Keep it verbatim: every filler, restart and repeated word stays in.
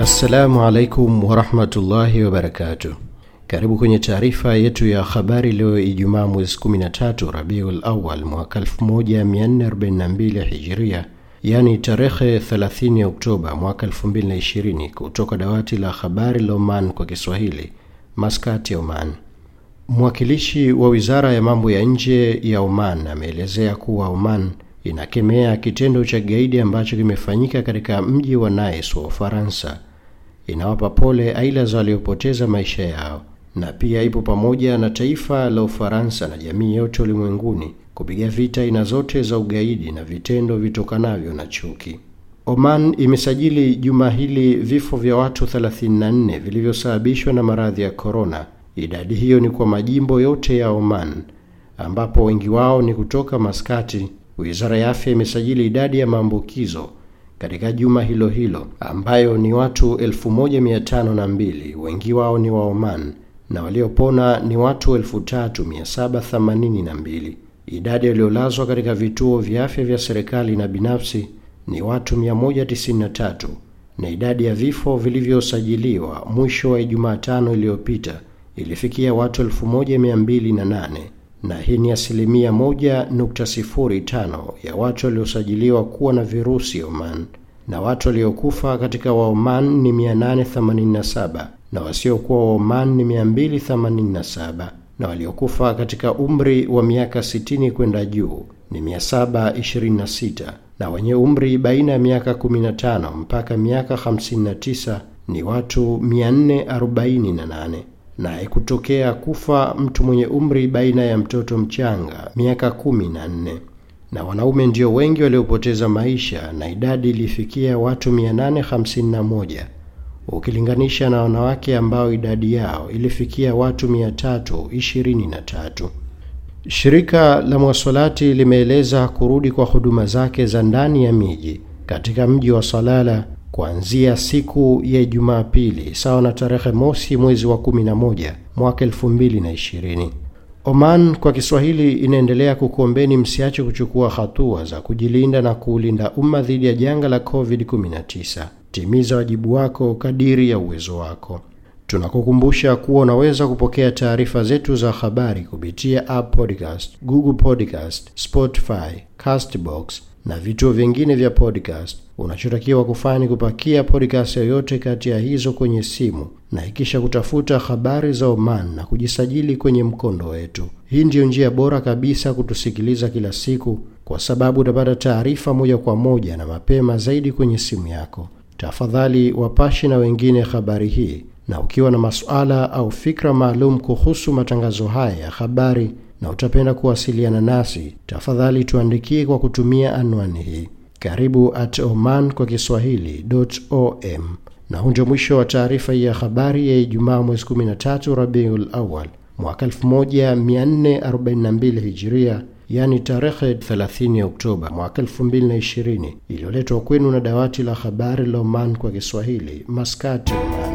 Assalamu alaikum wa rahmatullahi wa barakatuh. Karibu kwenye taarifa yetu ya habari leo Ijumaa mwezi kumi na tatu Rabiul Awwal mwaka elfu moja mia nne arobaini na mbili Hijria, yani tarehe thelathini Oktoba mwaka elfu mbili na ishirini, kutoka dawati la habari la Oman kwa Kiswahili, Muscat, Oman. Mwakilishi wa Wizara ya Mambo ya Nje ya Oman ameelezea kuwa Oman inakemea kitendo cha gaidi ambacho kimefanyika katika mji wa Nice wa Ufaransa. Inawapa pole aila za waliopoteza maisha yao, na pia ipo pamoja na taifa la Ufaransa na jamii yote ulimwenguni kupiga vita aina zote za ugaidi na vitendo vitokanavyo na chuki. Oman imesajili juma hili vifo vya watu thelathini na nne vilivyosababishwa na maradhi ya corona. Idadi hiyo ni kwa majimbo yote ya Oman, ambapo wengi wao ni kutoka Maskati. Wizara ya Afya imesajili idadi ya maambukizo katika juma hilo hilo, ambayo ni watu elfu moja mia tano na mbili, wengi wao ni wa Oman, na waliopona ni watu elfu tatu mia saba themanini na mbili. Idadi waliolazwa katika vituo vya afya vya serikali na binafsi ni watu mia moja tisini na tatu, na idadi ya vifo vilivyosajiliwa mwisho wa Jumatano iliyopita ilifikia watu elfu moja mia mbili na nane, na hii ni asilimia moja nukta sifuri tano ya watu waliosajiliwa kuwa na virusi Oman, na watu waliokufa katika wa Oman ni mia nane themanini na saba, na wasiokuwa wa Oman ni mia mbili themanini na saba, na waliokufa katika umri wa miaka sitini kwenda juu ni mia saba ishirini na sita, na wenye umri baina ya miaka kumi na tano mpaka miaka hamsini na tisa ni watu mia nne arobaini na nane. Na kutokea kufa mtu mwenye umri baina ya mtoto mchanga miaka kumi na nne, na wanaume ndio wengi waliopoteza maisha, na idadi ilifikia watu mia nane hamsini na moja ukilinganisha na wanawake ambao idadi yao ilifikia watu mia tatu ishirini na tatu. Shirika la Mwasalati limeeleza kurudi kwa huduma zake za ndani ya miji katika mji wa Salala kuanzia siku ya Jumapili sawa na tarehe mosi mwezi wa kumi na moja mwaka elfu mbili na ishirini. Oman kwa Kiswahili inaendelea kukuombeni msiache kuchukua hatua za kujilinda na kuulinda umma dhidi ya janga la covid kumi na tisa. Timiza wajibu wako kadiri ya uwezo wako. Tunakukumbusha kuwa unaweza kupokea taarifa zetu za habari kupitia App Podcast, Google Podcast, Spotify, Castbox na vituo vingine vya podcast. Unachotakiwa kufanya kupakia podcast yoyote kati ya hizo kwenye simu na ikisha kutafuta habari za Oman na kujisajili kwenye mkondo wetu. Hii ndio njia bora kabisa kutusikiliza kila siku, kwa sababu utapata taarifa moja kwa moja na mapema zaidi kwenye simu yako. Tafadhali wapashi na wengine habari hii, na ukiwa na masuala au fikra maalum kuhusu matangazo haya ya habari na utapenda kuwasiliana nasi, tafadhali tuandikie kwa kutumia anwani hii: karibu at oman kwa kiswahili dot com. Na huu ndio mwisho wa taarifa ya habari ya Ijumaa mwezi kumi na tatu Rabiul Awwal mwaka elfu moja mia nne arobaini na mbili Hijria, yani tarehe thelathini Oktoba mwaka elfu mbili na ishirini, iliyoletwa kwenu na dawati la habari la Oman kwa Kiswahili, Muscat, Oman.